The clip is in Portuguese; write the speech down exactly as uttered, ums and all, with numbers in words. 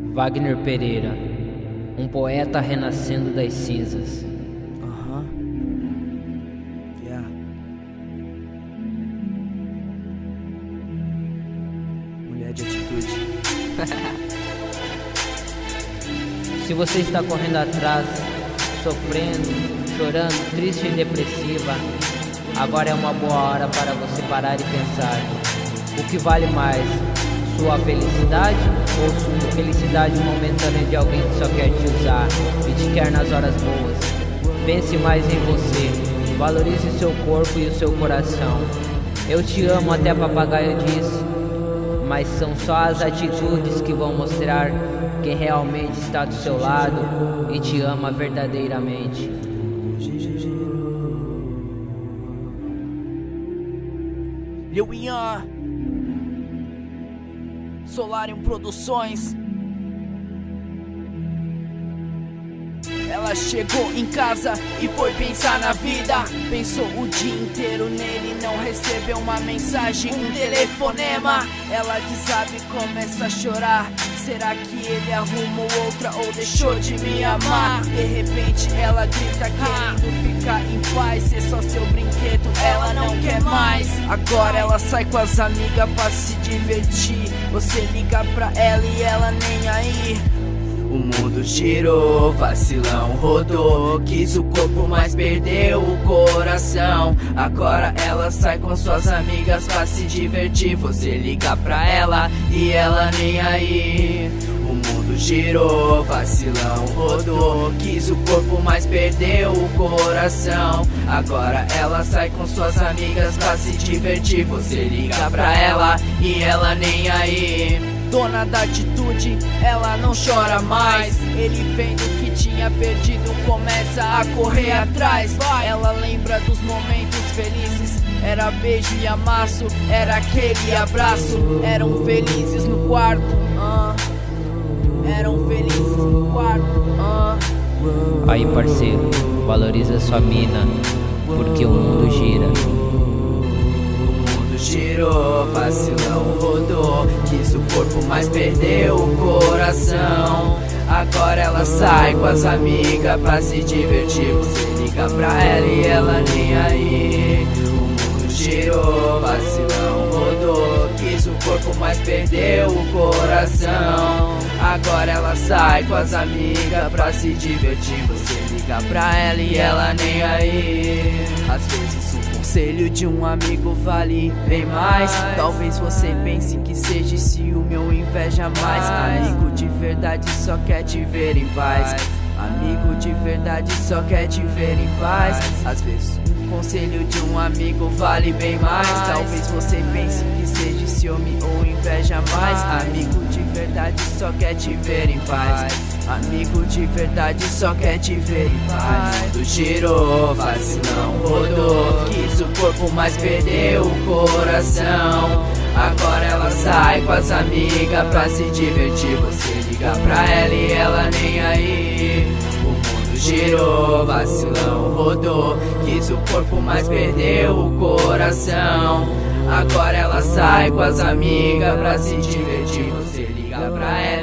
Wagner Pereira, um poeta renascendo das cinzas. Aham. Yeah. Mulher de atitude. Se você está correndo atrás, sofrendo, chorando, triste e depressiva, agora é uma boa hora para você parar e pensar: o que vale mais, sua felicidade ou sua felicidade momentânea de alguém que só quer te usar e te quer nas horas boas? Pense mais em você, valorize o seu corpo e o seu coração. Eu te amo, até papagaio disse, mas são só as atitudes que vão mostrar quem realmente está do seu lado e te ama verdadeiramente. Lil Ian, Solarium Produções. Ela chegou em casa e foi pensar na vida. Pensou o dia inteiro nele, não recebeu uma mensagem, um telefonema. Ela desabe e começa a chorar. Será que ele arrumou outra ou deixou de me amar? De repente ela grita querendo ficar em paz, ser só seu brinquedo, ela não quer mais. Agora ela sai com as amigas pra se divertir. Você liga pra ela e ela nem aí. O mundo girou, vacilão rodou, quis o corpo, mas perdeu o coração. Agora ela sai com suas amigas pra se divertir. Você liga pra ela e ela nem aí. O mundo girou, vacilão rodou, quis o corpo, mas perdeu o coração. Agora ela sai com suas amigas pra se divertir. Você liga pra ela e ela nem aí. Dona da atitude, ela não chora mais. Ele vendo que tinha perdido, começa a correr atrás. Ela lembra dos momentos felizes, era beijo e amasso, era aquele abraço. Eram felizes no quarto, uh. Eram felizes no quarto, uh. Aí parceiro, valoriza sua mina, porque o mundo gira. Girou, vacilão rodou, quis o corpo, mas perdeu o coração. Agora ela sai com as amigas pra se divertir. Você liga pra ela e ela nem aí. O mundo girou, vacilão rodou, quis o corpo, mas perdeu o coração. Agora ela sai com as amigas pra se divertir. Você liga pra ela e ela nem aí. Às vezes o conselho de um amigo vale bem mais. Talvez você pense que seja ciúme ou inveja mais. Amigo de verdade só quer te ver em paz. Amigo de verdade só quer te ver em paz. Às vezes um conselho de um amigo vale bem mais. Talvez você pense que seja ciúme ou inveja mais. Amigo de verdade só quer te ver em paz. Amigo de verdade só quer te ver em paz. O mundo girou, vacilão rodou, quis o corpo, mas perdeu o coração. Agora ela sai com as amigas pra se divertir. Você liga pra ela e ela nem aí. O mundo girou, vacilão rodou, quis o corpo, mas perdeu o coração. Agora ela sai com as amigas pra se divertir. Você liga pra ela